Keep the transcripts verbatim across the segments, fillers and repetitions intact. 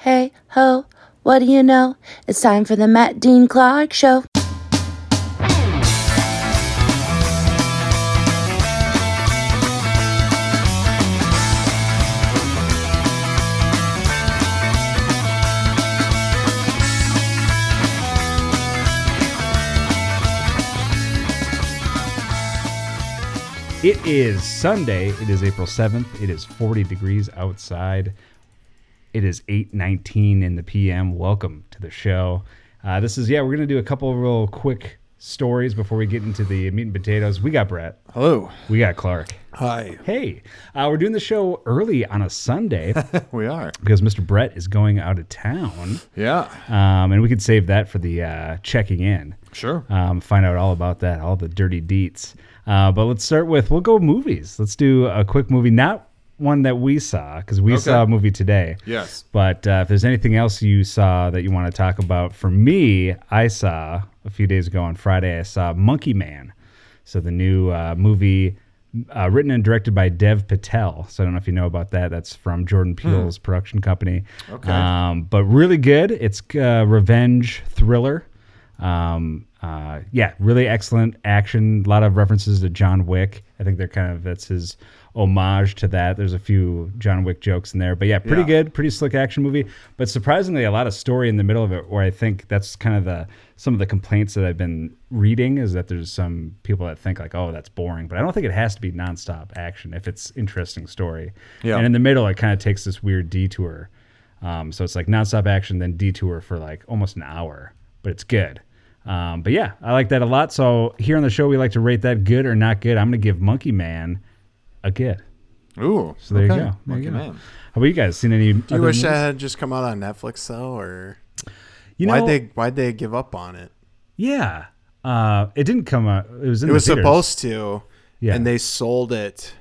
Hey, ho, what do you know? It's time for the Matt Dean Clark Show. It is Sunday. It is April seventh. It is forty degrees outside. It is eight nineteen in the P M. Welcome to the show. Uh, this is, yeah, we're going to do a couple of real quick stories before we get into the meat and potatoes. We got Brett. Hello. We got Clark. Hi. Hey. Uh, we're doing the show early on a Sunday. We are. Because Mister Brett is going out of town. Yeah. Um, and we could save that for the uh, checking in. Sure. Um, find out all about that, all the dirty deets. Uh, but let's start with, we'll go movies. Let's do a quick movie, not one that we saw, because we Okay. saw a movie today. Yes. But uh, if there's anything else you saw that you want to talk about, for me, I saw a few days ago on Friday, I saw Monkey Man. So the new uh, movie uh, written and directed by Dev Patel. So I don't know if you know about that. That's from Jordan Peele's hmm. production company. Okay. Um, but really good. It's a revenge thriller. Um, uh, yeah, really excellent action. A lot of references to John Wick. I think they're kind of, that's his homage to that. There's a few John Wick jokes in there, but yeah, pretty Yeah. good, pretty slick action movie. But surprisingly, a lot of story in the middle of it, where I think that's kind of the, some of the complaints that I've been reading is that there's some people that think like, oh, that's boring, but I don't think it has to be nonstop action if it's interesting story. Yeah. And in the middle, it kind of takes this weird detour. Um, so it's like nonstop action, then detour for like almost an hour, but it's good. Um, but yeah, I like that a lot. So here on the show, we like to rate that good or not good. I'm going to give Monkey Man a good. Ooh. So there okay. you go. There Monkey you go. Man. How about you guys? Seen any? Do you wish that had just come out on Netflix though, or you know, why'd they why'd they give up on it? Yeah, uh, it didn't come out. It was in It the was theaters. supposed to, Yeah. and they sold it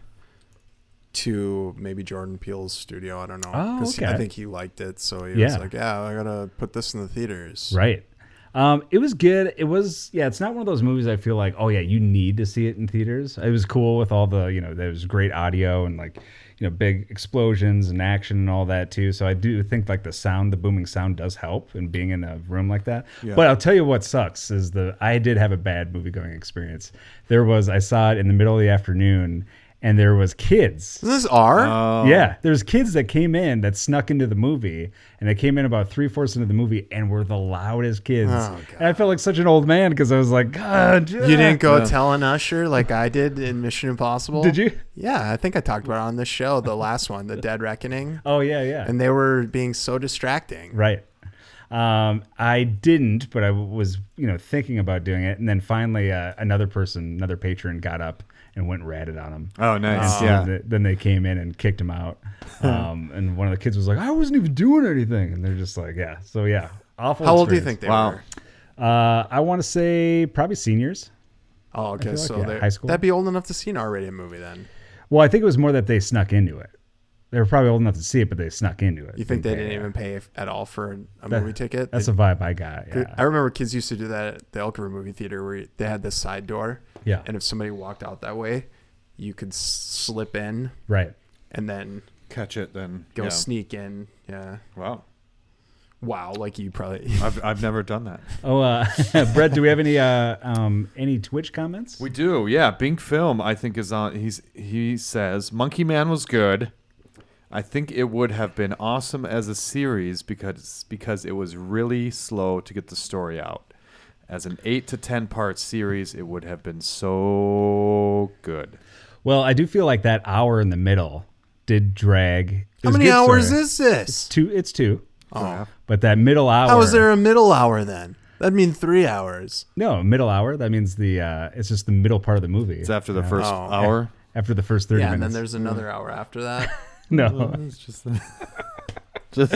to maybe Jordan Peele's studio. I don't know. Oh, 'Cause okay. I think he liked it, so he Yeah. was like, "Yeah, I gotta put this in the theaters." Right. Um, it was good. It was, yeah, it's not one of those movies I feel like, oh yeah, you need to see it in theaters. It was cool with all the, you know, there was great audio and like, you know, big explosions and action and all that too. So I do think like the sound, the booming sound does help in being in a room like that. Yeah. But I'll tell you what sucks is the, I did have a bad movie going experience. There was, I saw it in the middle of the afternoon and there was kids. Is this R? Oh. Yeah, there's kids that came in that snuck into the movie, and they came in about three fourths into the movie and were the loudest kids. Oh, and I felt like such an old man because I was like, God, You didn't go Yeah. tell an usher like I did in Mission Impossible? Did you? Yeah, I think I talked about it on this show, the last one, The Dead Reckoning. Oh yeah, yeah. And they were being so distracting. Right. Um, I didn't, but I was, you know, thinking about doing it, and then finally, uh, another person, another patron, got up and went and ratted on him. Oh, nice. And yeah. th- then they came in and kicked him out. Um, and one of the kids was like, I wasn't even doing anything. And they're just like, yeah. So, yeah. Awful How old do you experience. think they Wow. were? Uh, I want to say probably seniors. Oh, okay. feel like, So yeah, they're- high school. that'd be old enough to see an R-rated movie then. Well, I think it was more that they snuck into it. They were probably old enough to see it, but they snuck into it. You think they Yeah. didn't even pay at all for a That- movie ticket? That's They- the vibe I got. Yeah. I remember kids used to do that at the Elk River movie theater where they had this side door. Yeah. And if somebody walked out that way, you could s- slip in Right. and then Catch it then. go yeah. sneak in. Yeah. Wow. Wow. Like you probably. I've, I've never done that. Oh, uh, Brett, do we have any uh, um, any Twitch comments? We do. Yeah. Bink Film, I think, is on. He's He says, Monkey Man was good. I think it would have been awesome as a series because because it was really slow to get the story out. As an eight to ten part series, it would have been so good. Well, I do feel like that hour in the middle did drag. It How was many good hours story. is this? Two. It's two. Oh. But that middle hour. How is there a middle hour then? That'd mean three hours. No, middle hour. That means the. Uh, it's just the middle part of the movie. It's after the first Oh. hour. After the first thirty Yeah, and then minutes. there's another hour after that. no. It's just just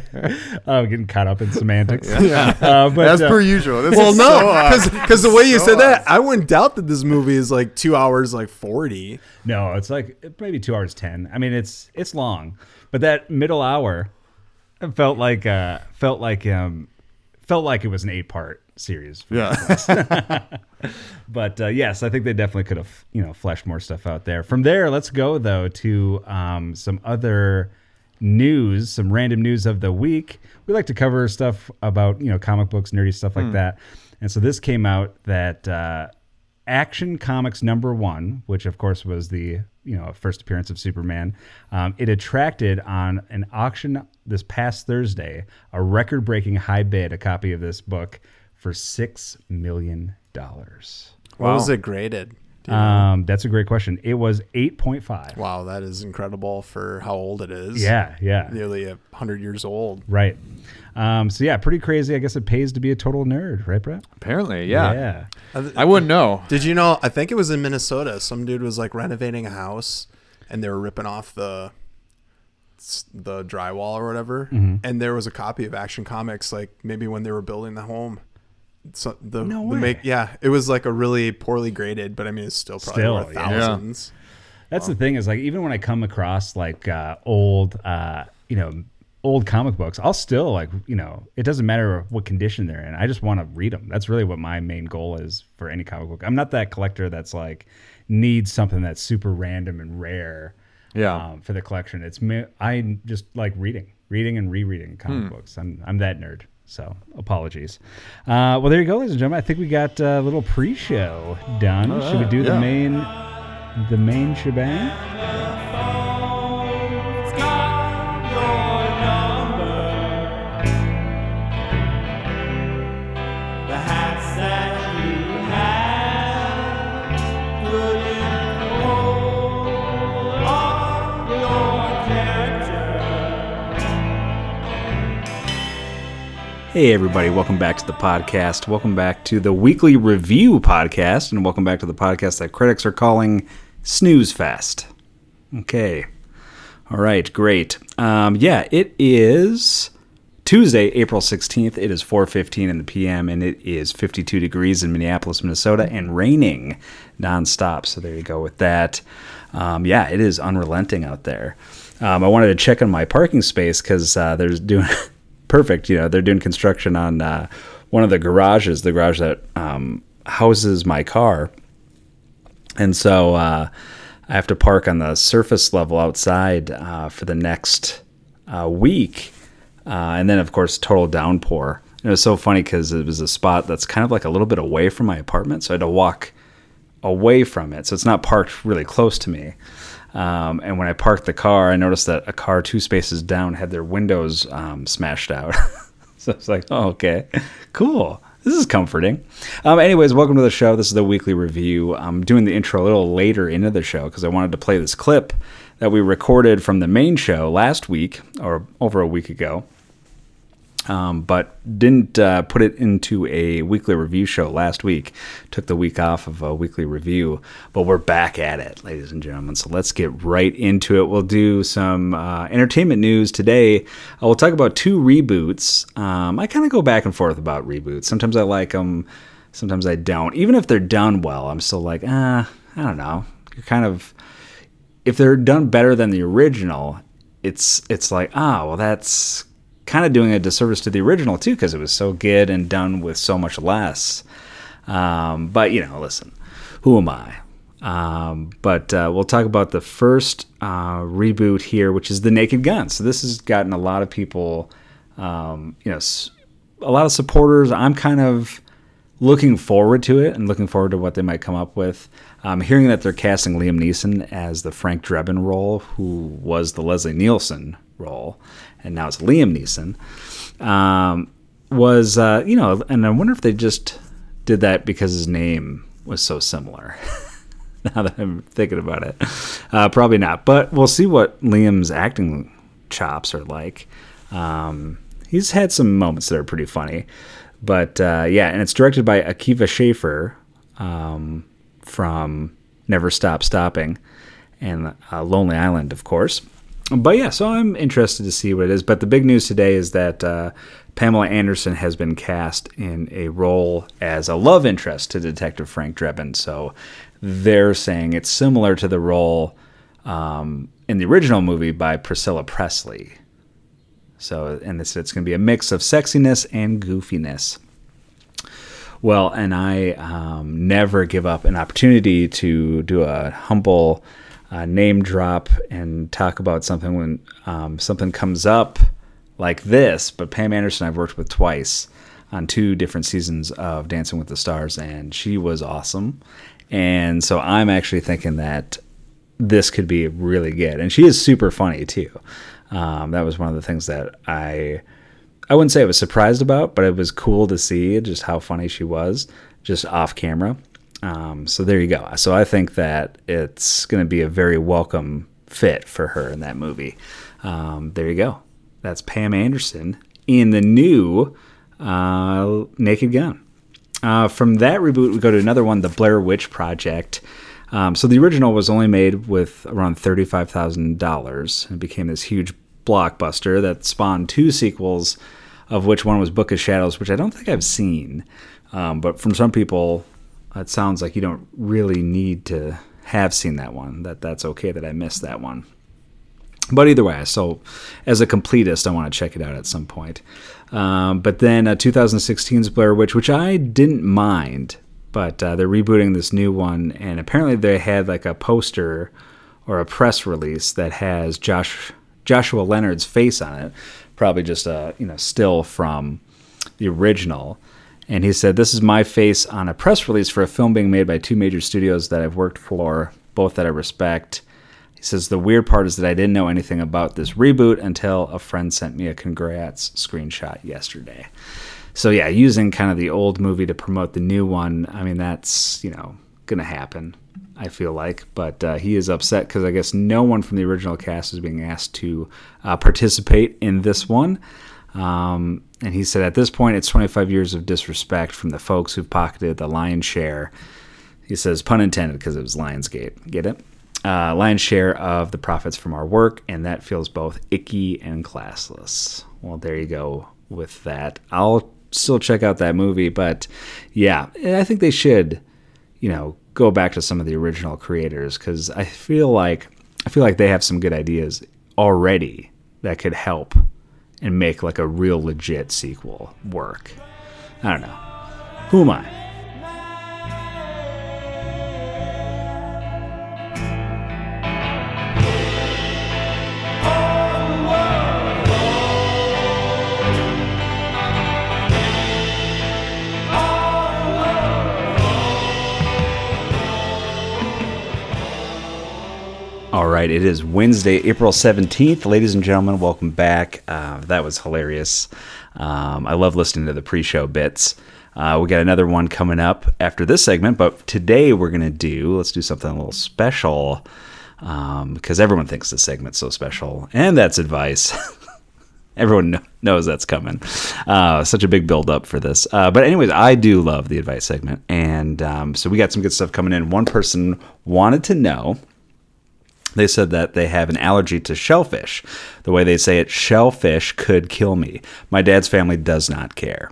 Oh, getting caught up in semantics. Yeah. Uh, but, as uh, per usual. This Well, is no, so odd. because the way you So said that, odd. I wouldn't doubt that this movie is like two hours, like forty. No, it's like maybe two hours ten. I mean, it's it's long, but that middle hour it felt like uh, felt like um, felt like it was an eight part series. Yeah. But uh, yes, I think they definitely could have, you know, fleshed more stuff out there. From there, let's go though to um, some other news, some random news of the week. We like to cover stuff about, you know, comic books, nerdy stuff like mm. that. And so this came out that uh, Action Comics number one, which of course was the, you know, first appearance of Superman, um, it attracted on an auction this past Thursday a record-breaking high bid, a copy of this book, for six million dollars. What Wow. was it graded? Um, that's a great question. It was eight point five. Wow, that is incredible for how old it is. Yeah, yeah. Nearly a hundred years old. Right. Um, so yeah, pretty crazy. I guess it pays to be a total nerd, right, Brett? Apparently, yeah. Yeah. I wouldn't know. Did you know? I think it was in Minnesota. Some dude was like renovating a house, and they were ripping off the the drywall or whatever. Mm-hmm. And there was a copy of Action Comics, like maybe when they were building the home. So the, No the way. make yeah, it was like a really poorly graded, but I mean it's still probably Still, worth yeah. thousands. That's the thing is, like, even when I come across like uh, old, uh, you know, old comic books, I'll still, like, you know, it doesn't matter what condition they're in. I just want to read them. That's really what my main goal is for any comic book. I'm not that collector that's like needs something that's super random and rare. Yeah. Um, for the collection, it's me. I just like reading, reading and rereading comic Hmm. books. I'm I'm that nerd. So apologies. Uh, well, there you go, ladies and gentlemen. I think we got a little pre-show done. All Should we right, do the yeah. main, the main shebang? Hey everybody, welcome back to the podcast. Welcome back to the weekly review podcast, and welcome back to the podcast that critics are calling Snooze Fest. Okay. All right, great. Um, yeah, it is Tuesday, April sixteenth. It is four fifteen in the p m, and it is fifty-two degrees in Minneapolis, Minnesota, and raining nonstop. So there you go with that. Um, yeah, it is unrelenting out there. Um, I wanted to check on my parking space because uh, there's doing... Perfect. You know, they're doing construction on uh, one of the garages, the garage that um, houses my car. And so uh, I have to park on the surface level outside uh, for the next uh, week. Uh, and then, of course, total downpour. And it was so funny because it was a spot that's kind of like a little bit away from my apartment. So I had to walk away from it. So it's not parked really close to me. Um, and when I parked the car, I noticed that a car two spaces down had their windows um, smashed out. So it's like, oh, okay, cool. This is comforting. Um, anyways, welcome to the show. This is the weekly review. I'm doing the intro a little later into the show because I wanted to play this clip that we recorded from the main show last week or over a week ago. Um, but didn't uh, put it into a weekly review show last week. Took the week off of a weekly review, but we're back at it, ladies and gentlemen. So let's get right into it. We'll do some uh, entertainment news today. I will talk about two reboots. Um, I kind of go back and forth about reboots. Sometimes I like them, sometimes I don't. Even if they're done well, I'm still like, ah, I don't know. You're kind of, if they're done better than the original, it's it's like, ah, well, that's kind of doing a disservice to the original too because it was so good and done with so much less. Um, but, you know, listen, who am I? Um, but uh, we'll talk about the first uh, reboot here, which is The Naked Gun. So this has gotten a lot of people, um, you know, s- a lot of supporters. I'm kind of looking forward to it and looking forward to what they might come up with. Um, hearing that they're casting Liam Neeson as the Frank Drebin role, who was the Leslie Nielsen role, and now it's Liam Neeson, um, was, uh, you know, and I wonder if they just did that because his name was so similar. Now that I'm thinking about it. Uh, probably not, but we'll see what Liam's acting chops are like. Um, he's had some moments that are pretty funny. But, uh, yeah, and it's directed by Akiva Schaffer um, from Never Stop Stopping and uh, Lonely Island, of course. But, yeah, so I'm interested to see what it is. But the big news today is that uh, Pamela Anderson has been cast in a role as a love interest to Detective Frank Drebin. So they're saying it's similar to the role um, in the original movie by Priscilla Presley. So, and it's, it's going to be a mix of sexiness and goofiness. Well, and I um, never give up an opportunity to do a humble uh, name drop and talk about something when um, something comes up like this. But Pam Anderson I've worked with twice on two different seasons of Dancing with the Stars, and she was awesome. And so I'm actually thinking that this could be really good. And she is super funny too. Um, that was one of the things that I I wouldn't say I was surprised about, but it was cool to see just how funny she was just off camera. Um, so there you go. So I think that it's going to be a very welcome fit for her in that movie. Um, there you go. That's Pam Anderson in the new uh, Naked Gun. Uh, from that reboot, we go to another one, The Blair Witch Project. Um, so the original was only made with around thirty-five thousand dollars and became this huge blockbuster that spawned two sequels, of which one was Book of Shadows, which I don't think I've seen. Um, but from some people, it sounds like you don't really need to have seen that one, that that's okay that I missed that one. But either way, so as a completist, I want to check it out at some point. Um, but then uh, twenty sixteen's Blair Witch, which I didn't mind, but uh, they're rebooting this new one, and apparently they had like a poster or a press release that has Josh Joshua Leonard's face on it, probably just a you know still from the original. And he said, "This is my face on a press release for a film being made by two major studios that I've worked for, both that I respect." He says, "The weird part is that I didn't know anything about this reboot until a friend sent me a congrats screenshot yesterday." So yeah, using kind of the old movie to promote the new one, I mean, that's, you know, going to happen, I feel like. But uh, he is upset because I guess no one from the original cast is being asked to uh, participate in this one. Um, and he said, "At this point, it's twenty-five years of disrespect from the folks who've pocketed the lion's share." He says, pun intended, because it was Lionsgate. Get it? Uh, lion's share of the profits from our work, and that feels both icky and classless. Well, there you go with that. I'll still check out that movie, but yeah, I think they should, you know, go back to some of the original creators, because I feel like I feel like they have some good ideas already that could help and make like a real legit sequel work. I don't know. Who am I? All right, it is Wednesday, April seventeenth. Ladies and gentlemen, welcome back. Uh, that was hilarious. Um, I love listening to the pre-show bits. Uh, we got another one coming up after this segment, but today we're going to do, let's do something a little special, um, because everyone thinks this segment's so special, and that's advice. Everyone kn- knows that's coming. Uh, such a big build-up for this. Uh, but anyways, I do love the advice segment, and um, so we got some good stuff coming in. One person wanted to know, they said that they have an allergy to shellfish. The way they say it, shellfish could kill me. My dad's family does not care.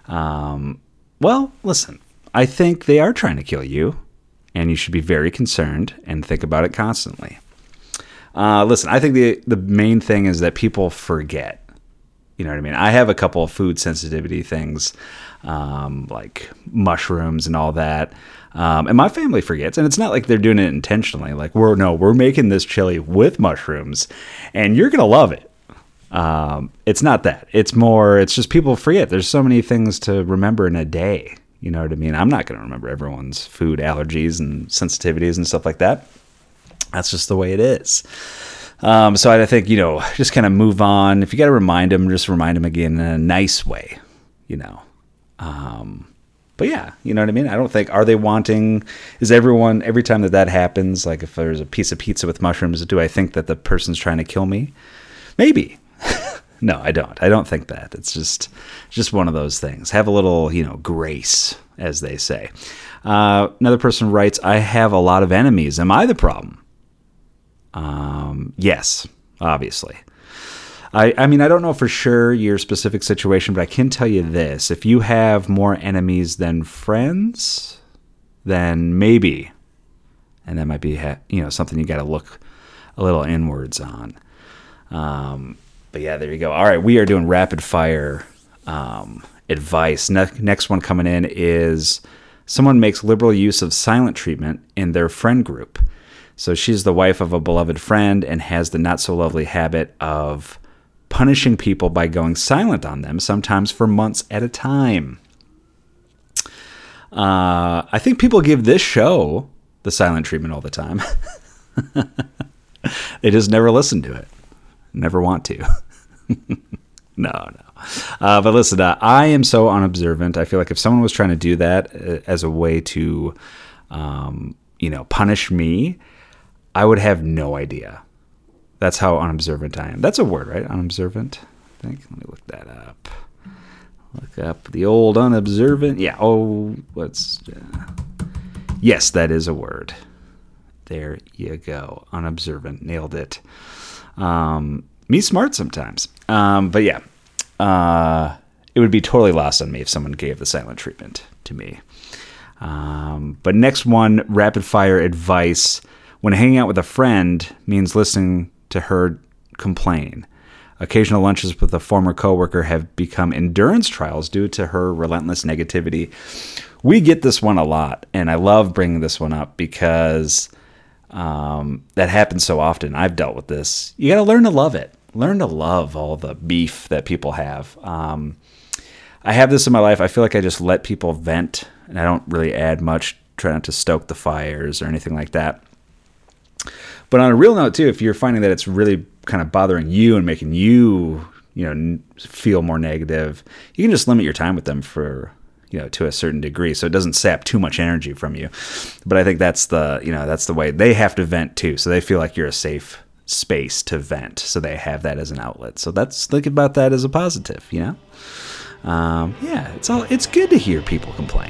Um, well, listen, I think they are trying to kill you, and you should be very concerned and think about it constantly. Uh, listen, I think the the main thing is that people forget. You know what I mean? I have a couple of food sensitivity things, um, like mushrooms and all that. Um, and my family forgets, and it's not like they're doing it intentionally. Like, we're no, we're making this chili with mushrooms, and you're gonna love it. Um, it's not that. It's more. It's just people forget. There's so many things to remember in a day. You know what I mean? I'm not gonna remember everyone's food allergies and sensitivities and stuff like that. That's just the way it is. Um, so I think, you know, just kind of move on. If you got to remind them, just remind them again in a nice way. You know. Um, But yeah, you know what I mean? I don't think, are they wanting, is everyone, every time that that happens, like if there's a piece of pizza with mushrooms, do I think that the person's trying to kill me? Maybe. No, I don't. I don't think that. It's just, just one of those things. Have a little, you know, grace, as they say. Uh, another person writes, I have a lot of enemies. Am I the problem? Um, yes, obviously. I, I mean, I don't know for sure your specific situation, but I can tell you this. If you have more enemies than friends, then maybe. And that might be, you know, something you got to look a little inwards on. Um, but yeah, there you go. All right, we are doing rapid fire um, advice. Ne- next one coming in is someone makes liberal use of silent treatment in their friend group. So she's the wife of a beloved friend and has the not so lovely habit of punishing people by going silent on them, sometimes for months at a time. Uh, I think people give this show the silent treatment all the time. They just never listen to it. Never want to. no, no. Uh, but listen, uh, I am so unobservant. I feel like if someone was trying to do that uh, as a way to, um, you know, punish me, I would have no idea. That's how unobservant I am. That's a word, right? Unobservant, I think. Let me look that up. Look up the old unobservant. Yeah. Oh, what's... Uh, yes, that is a word. There you go. Unobservant. Nailed it. Um, me smart sometimes. Um, but yeah, uh, it would be totally lost on me if someone gave the silent treatment to me. Um, but next one, rapid fire advice. When hanging out with a friend means listening to her complain. Occasional lunches with a former coworker have become endurance trials due to her relentless negativity. We get this one a lot, and I love bringing this one up because um, that happens so often. I've dealt with this. You got to learn to love it. Learn to love all the beef that people have. Um, I have this in my life. I feel like I just let people vent, and I don't really add much, try not to stoke the fires or anything like that. But on a real note, too, if you're finding that it's really kind of bothering you and making you, you know, feel more negative, you can just limit your time with them for, you know, to a certain degree, so it doesn't sap too much energy from you. But I think that's the, you know, that's the way they have to vent too, so they feel like you're a safe space to vent, so they have that as an outlet. So that's, think about that as a positive, you know. Um, yeah, it's all, it's good to hear people complain.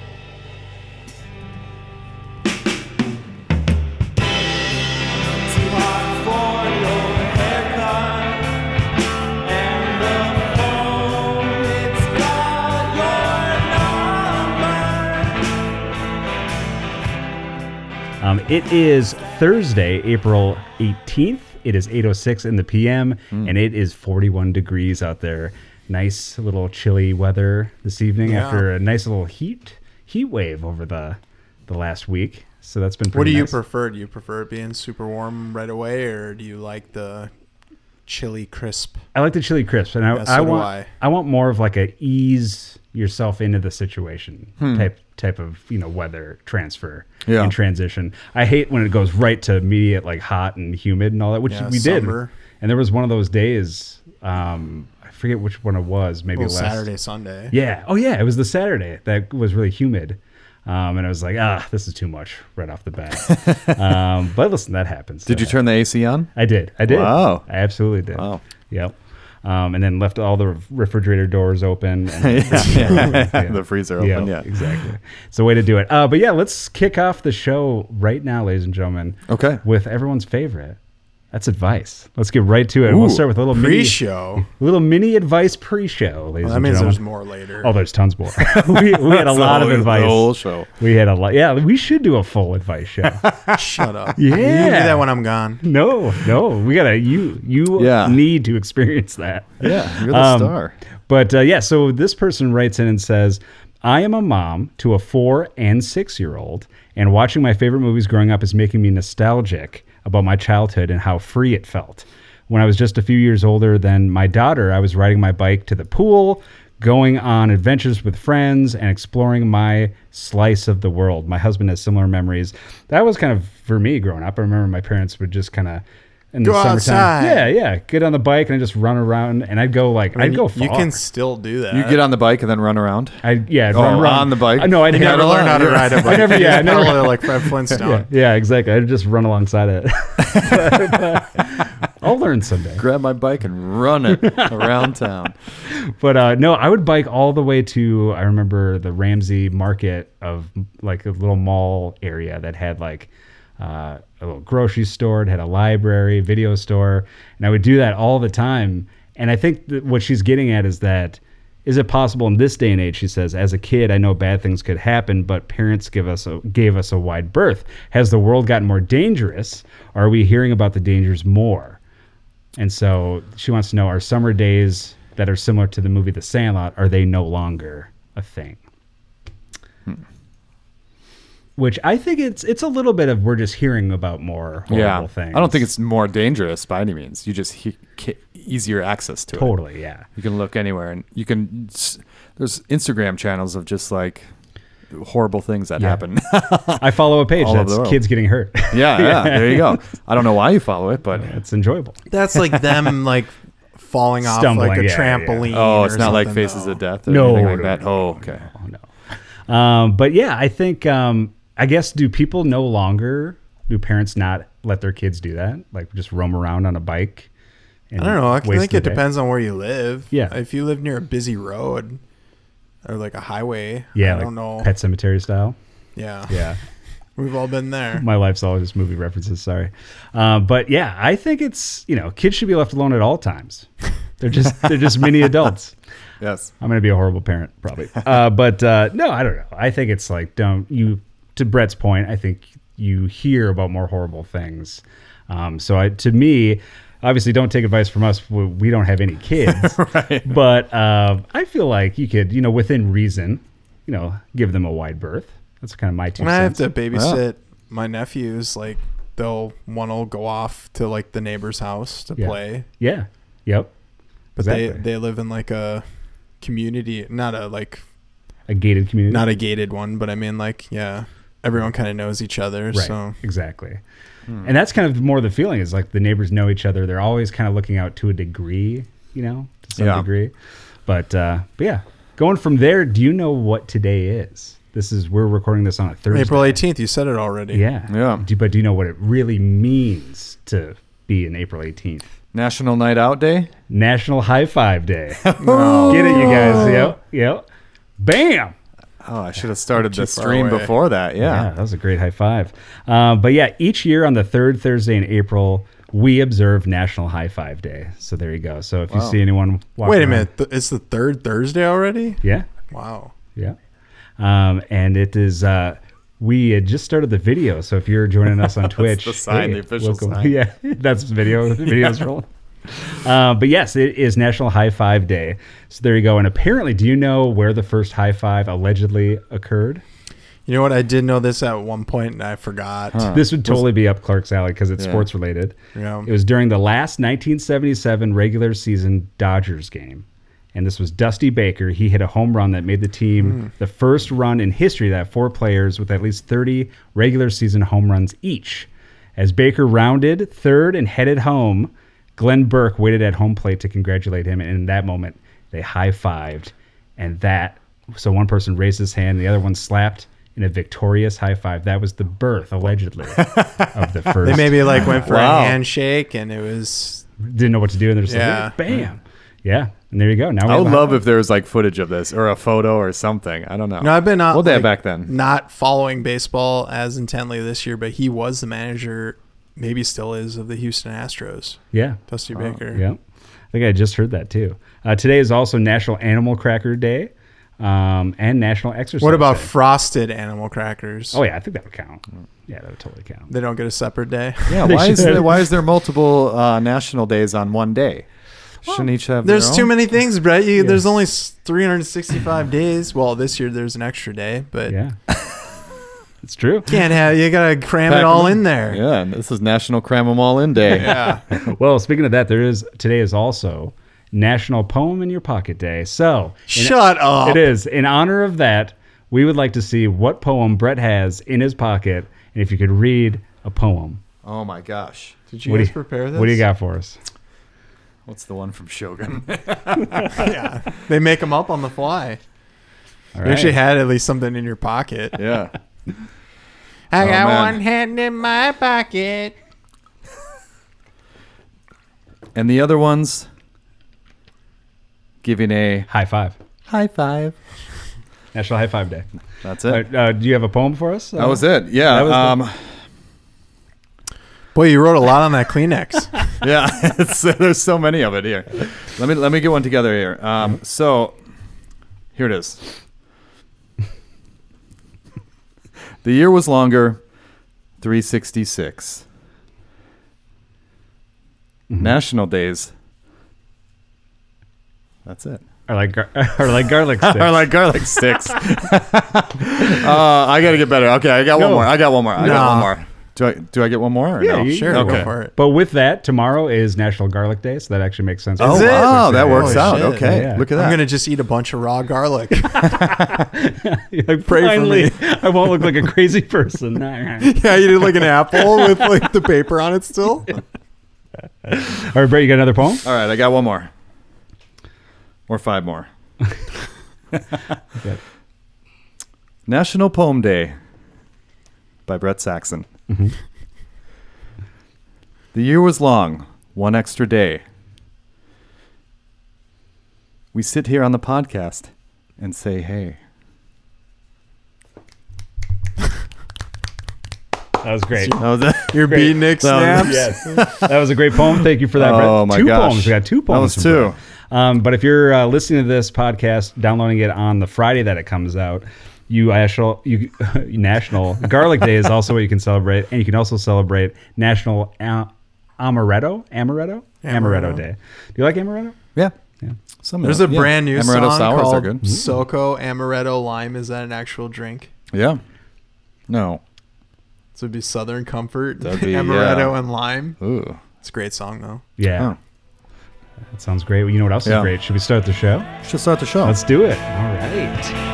Um, it is Thursday, April eighteenth. It is eight oh six in the P M, mm. and it is forty-one degrees out there. Nice little chilly weather this evening yeah. after a nice little heat heat wave over the the last week. So that's been pretty What do nice. you prefer? Do you prefer it being super warm right away, or do you like the chilly crisp? I like the chilly crisp, and I, yeah, so I do want I. I want more of like a ease yourself into the situation hmm. type type of, you know, weather transfer yeah. and transition. I hate when it goes right to immediate like hot and humid and all that, which yeah, we summer. did. And there was one of those days, um, I forget which one it was, maybe well, last Saturday, Sunday. Yeah. Oh yeah, it was the Saturday that was really humid. Um, and I was like, ah, this is too much right off the bat. um, but listen, that happens. Did you turn the A C on? I did. I did. Wow. I absolutely did. Wow. Yep. Um, and then left all the refrigerator doors open. And yeah, yeah. yeah. The freezer open, yeah. yeah. Exactly. It's a way to do it. Uh, but yeah, let's kick off the show right now, ladies and gentlemen. Okay. With everyone's favorite. That's advice. Let's get right to it. Ooh, we'll start with a little pre-show. mini, little mini advice pre-show, ladies well, that and means gentlemen. there's more later. Oh, there's tons more. we, we had a lot whole, of advice. The whole show. We had a lot. Yeah, we should do a full advice show. Shut up. Yeah. You do that when I'm gone. No, no. We gotta. You you yeah. need to experience that. Yeah, you're the um, star. But uh, yeah, so this person writes in and says, I am a mom to a four and six year old, and watching my favorite movies growing up is making me nostalgic about my childhood and how free it felt. When I was just a few years older than my daughter, I was riding my bike to the pool, going on adventures with friends, and exploring my slice of the world. My husband has similar memories. That was kind of for me growing up. I remember my parents would just kind of in the go summertime, outside. yeah, yeah, get on the bike and just run around. And I'd go like, I mean, I'd go far. You can still do that. You get on the bike and then run around? I yeah, I'd oh, run around on the bike? Uh, no, I'd You never never learn how to ride a bike. I never, yeah, I You never. pedal it like Fred Flintstone. Yeah, yeah, exactly. I'd just run alongside it. but, uh, I'll learn someday. Grab my bike and run it around town. But uh, no, I would bike all the way to, I remember the Ramsey Market of like a little mall area that had like uh, a little grocery store. It had a library, video store. And I would do that all the time. And I think that what she's getting at is that, is it possible in this day and age, she says, as a kid, I know bad things could happen, but parents give us a, gave us a wide berth. Has the world gotten more dangerous? Or are we hearing about the dangers more? And so she wants to know, are summer days that are similar to the movie The Sandlot, are they no longer a thing? Hmm. which I think it's it's a little bit of we're just hearing about more horrible Yeah, things. I don't think it's more dangerous by any means. You just he, ki- easier access to it. totally, yeah. You can look anywhere, and you can. There's Instagram channels of just like horrible things that Yeah. happen. I follow a page All over that's the world. kids getting hurt. yeah, yeah. There you go. I don't know why you follow it, but It's enjoyable. That's like them like falling off Stumbling, like a yeah, yeah. trampoline. oh, it's or not like something, Faces though. of Death or No, anything like no, that. no, Oh, okay. Oh no. Um, but yeah, I think um, I guess do people no longer do parents not let their kids do that? Like just roam around on a bike? And I don't know. I waste think the it day? depends on where you live. Yeah. If you live near a busy road or like a highway, Yeah, I like don't know. Pet Cemetery style. Yeah. Yeah. We've all been there. My life's all just movie references. Sorry, uh, but yeah, I think it's you know kids should be left alone at all times. They're just they're just mini adults. Yes. I'm gonna be a horrible parent probably, uh, but uh, no, I don't know. I think it's like don't you to Brett's point. I think you hear about more horrible things. Um, so I, to me, obviously, don't take advice from us. We we don't have any kids, Right. but uh, I feel like you could you know within reason, you know, give them a wide berth. That's kind of my two When I have cents. to babysit my nephews, like they'll one will go off to like the neighbor's house to Yeah. play, Yeah. Yep. but Exactly. they they live in like a community, not a like A gated community. not a gated one, but I mean like yeah, everyone kind of knows each other. right. So Exactly. And that's kind of more the feeling is like the neighbors know each other. They're always kind of looking out to a degree, you know, to some Yeah. degree. But, uh, but yeah, going from there, do you know what today is? This is, we're recording this on a Thursday. April eighteenth, you said it already. Yeah. Yeah. Do, but do you know what it really means to be an April eighteenth? National Night Out Day. National High Five Day. No. Get it, you guys? Yep. Yep. Bam. Oh, I should have started Too the far stream away. before that. Yeah. that was a great high five. Uh, but yeah, each year on the third Thursday in April, we observe National High Five Day. So there you go. So if you Wow. see anyone walking Wait a around- minute, th- it's the third Thursday already? Yeah, Wow. yeah. Um, and it is, uh, we had just started the video. So if you're joining us on Twitch, the sign, the official welcome. sign. Yeah, that's video. The video's rolling. Uh, but yes, it is National High Five Day. So there you go. And apparently, do you know where the first high five allegedly occurred? You know what? I did know this at one point and I forgot. Huh. This would totally be up Clark's alley because it's Yeah. sports related. Yeah. It was during the last nineteen seventy-seven regular season Dodgers game. And this was Dusty Baker. He hit a home run that made the team the first run in history to have four players with at least thirty regular season home runs each. As Baker rounded third and headed home, Glenn Burke waited at home plate to congratulate him. And in that moment, they high-fived. And that, so one person raised his hand, the other one slapped in a victorious high five. That was the birth, allegedly, of the first. They maybe like went for Wow. a handshake and it was didn't know what to do, and they're just Yeah. like, bam. Yeah. And there you go. Now we I have would a high love five. if there was like footage of this or a photo or something. I don't know. No, I've been not Well, they had like, back then. not following baseball as intently this year, but he was the manager, maybe still is, of the Houston Astros. Yeah. Dusty Baker. Yeah. I think I just heard that too. Uh, today is also National Animal Cracker Day um, and National Exercise What about Day. frosted animal crackers? Oh, yeah. I think that would count. Yeah, that would totally count. They don't get a separate day. Yeah. They Why is should. there, why is there multiple uh, national days on one day? Shouldn't each have There's their too own? many things, Brett. You, Yeah. There's only s- three hundred sixty-five days. Well, this year there's an extra day, but Yeah. It's true. can't have. You gotta cram Pack it all 'em in there. Yeah, and this is National Cram 'em All In Day. Yeah. Well, speaking of that, there is today is also National Poem in Your Pocket Day. So in- Shut up. It is. In honor of that, we would like to see what poem Brett has in his pocket, and if you could read a poem. Oh my gosh. Did you What do guys you- prepare this? What do you got for us? What's the one from Shogun? Yeah. They make them up on the fly. All You actually right. had at least something in your pocket. yeah. I Oh, got man. one hand in my pocket. And the other ones giving a High five. high five. National High Five Day. That's Uh, it. uh, do you have a poem for us? That was it. Yeah. That was the- um, Boy, you wrote a lot on that Kleenex. yeah. It's, there's so many of it here. Let me let me get one together here. Um, so here it is. The year was longer, three sixty-six. Mm-hmm. National days. That's it. Are like gar- are like garlic sticks. Or like garlic sticks. uh, I gotta get better. Okay, I got Go. one more. I got one more. I got Nah. one more. Do I do I get one more? Or Yeah, no? you- Sure, Okay. go for it. But with that, tomorrow is National Garlic Day, so that actually makes sense. Oh Is it? wow, that works Holy out. shit. Okay, Yeah. look at I'm that. gonna just eat a bunch of raw garlic. like, Pray for finally, me. I won't look like a crazy person. Yeah, you did like an apple with like the paper on it still. All right, Brett, you got another poem? All right, I got one more. Or five more. Okay. National Poem Day by Brett Saxon. Mm-hmm. The year was long, one extra day. We sit here on the podcast and say, hey. That was great. That was it. You're Great. beatnik That was- snaps. Yes, that was a great poem. Thank you for that, Brett. Oh, my two gosh. poems. We got two That poems. was from two. Brett. Um, but if you're uh, listening to this podcast, downloading it on the Friday that it comes out, you actual you National Garlic Day is also what you can celebrate, and you can also celebrate National a- Amaretto Amaretto Amaretto Amaretto. Day. Do you like amaretto? Yeah. Yeah. Some There's a yeah. brand new Amaretto song sours called are good. Soco Amaretto Lime. Is that an actual drink? Yeah. No. So it'd be Southern Comfort, That'd be, Amaretto yeah. and Lime. Ooh. It's a great song though. Yeah, Oh. that sounds great. Well, you know what else Yeah. is great? Should we start the show? Should start the show. Let's do it. All right.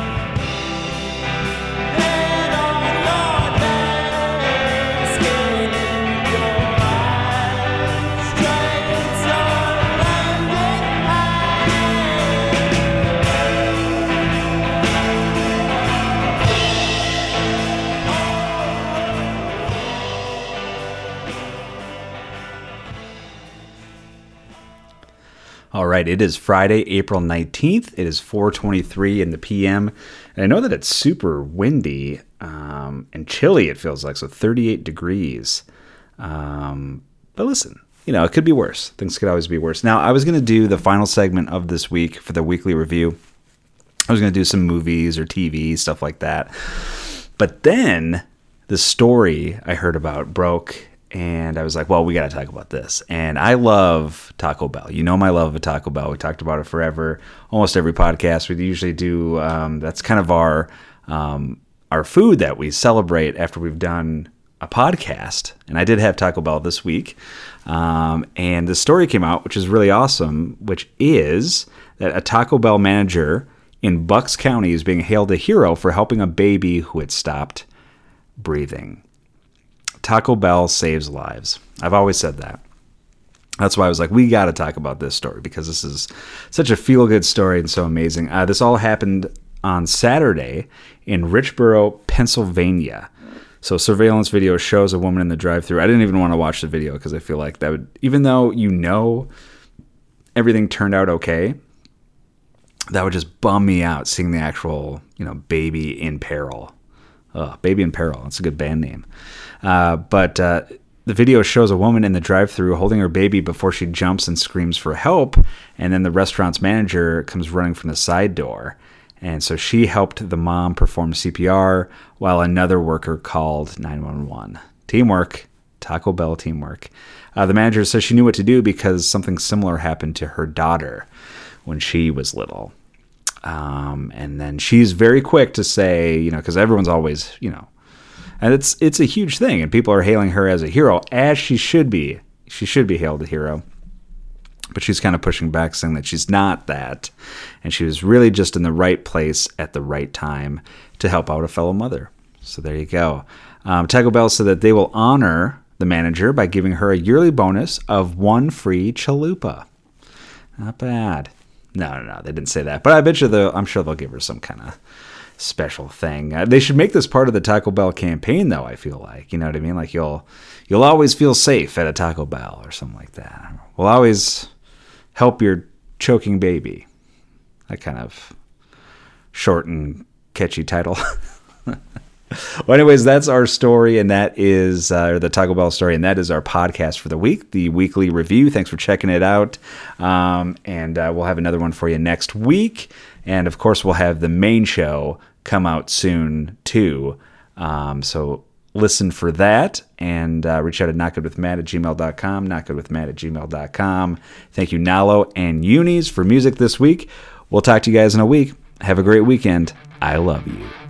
All right, it is Friday, April nineteenth. It is four twenty-three in the P M. And I know that it's super windy um, and chilly, it feels like, so thirty-eight degrees. Um, but listen, you know, it could be worse. Things could always be worse. Now, I was going to do the final segment of this week for the weekly review. I was going to do some movies or T V, stuff like that. But then the story I heard about broke, and I was like, well, we got to talk about this. And I love Taco Bell. You know my love of Taco Bell. We talked about it forever. Almost every podcast we usually do. Um, that's kind of our um, our food that we celebrate after we've done a podcast. And I did have Taco Bell this week. Um, and the story came out, which is really awesome, which is that a Taco Bell manager in Bucks County is being hailed a hero for helping a baby who had stopped breathing. Taco Bell saves lives. I've always said that. That's why I was like, we got to talk about this story because this is such a feel-good story and so amazing. Uh, this all happened on Saturday in Richboro, Pennsylvania. So surveillance video shows a woman in the drive-thru. I didn't even want to watch the video because I feel like that would, even though you know everything turned out okay, that would just bum me out seeing the actual, you know, baby in peril. Ugh, Baby in Peril. That's a good band name. Uh, but uh, the video shows a woman in the drive-thru holding her baby before she jumps and screams for help. And then the restaurant's manager comes running from the side door. And so she helped the mom perform C P R while another worker called nine one one. Teamwork. Taco Bell teamwork. Uh, the manager says she knew what to do because something similar happened to her daughter when she was little. Um, and then she's very quick to say, you know, because everyone's always, you know, and it's it's a huge thing, and people are hailing her as a hero, as she should be. She should be hailed a hero. But she's kind of pushing back, saying that she's not that, and she was really just in the right place at the right time to help out a fellow mother. So there you go. Um, Taco Bell said that they will honor the manager by giving her a yearly bonus of one free chalupa. Not bad. No, no, no, they didn't say that. But I bet you, they'll, I'm sure they'll give her some kind of special thing. Uh, they should make this part of the Taco Bell campaign, though, I feel like. You know what I mean? Like, you'll you'll always feel safe at a Taco Bell or something like that. We'll always help your choking baby. That kind of short and catchy title. Well, anyways, that's our story, and that is uh, the Taco Bell story, and that is our podcast for the week, the weekly review. Thanks for checking it out, um, and uh, we'll have another one for you next week. And, of course, we'll have the main show come out soon, too. Um, so listen for that, and uh, reach out at notgoodwithmatt at gmail dot com, notgoodwithmatt at gmail dot com. Thank you, Nalo and Unis, for music this week. We'll talk to you guys in a week. Have a great weekend. I love you.